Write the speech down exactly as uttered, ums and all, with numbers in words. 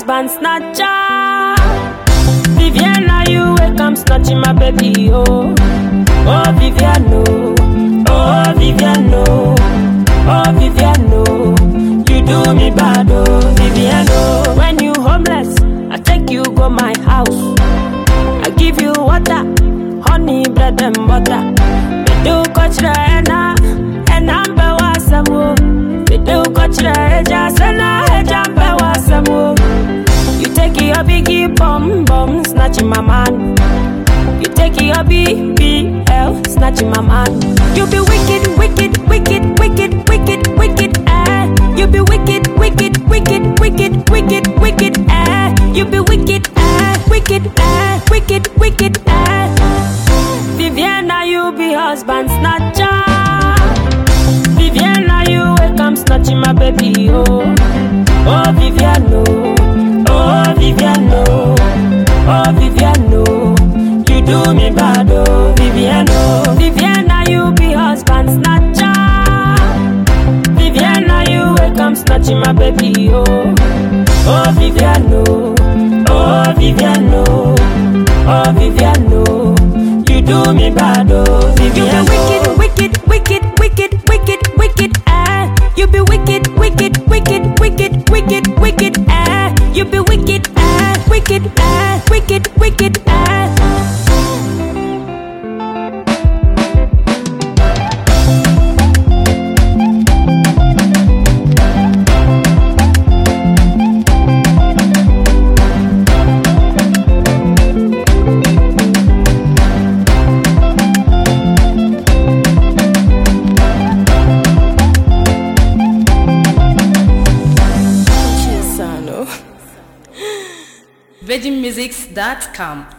husband snatcher. Viviana, you wake up snatching my baby, oh. Oh, Viviano, oh, Viviano, oh, Viviano. You do me bad, oh, Viviano. When you homeless, I take you go my house. I give you water, honey, bread and butter. We do coach the henna, and I'm bewasamu. We do coach the hedja, sena hedja bewasamu. You take your biggie bum bum, snatching my man. You take your B B L, snatching my man. You be wicked, wicked, wicked, wicked, wicked, wicked, eh. You be wicked, wicked, wicked, wicked, wicked, wicked, eh. You be wicked, eh, wicked, eh, wicked, wicked, eh. Viviana, you be husband snatcher. Viviana, you wake up snatching my baby, oh. Oh, Viviano, oh, Viviano, oh, Viviano. You do me bad, oh, Viviano. Viviana, you be husband snatcher. Viviana, you wake up snatching my baby, oh. Oh, Viviano, oh, Viviano, oh, Viviano. You do me bad, oh, Viviano. You be wicked, wicked, wicked, wicked, wicked, wicked, eh. You be wicked, wicked, wicked, wicked, wicked, wicked, eh. You be wicked, eh, wicked, eh, wicked, wicked, eh. virgin musics dot com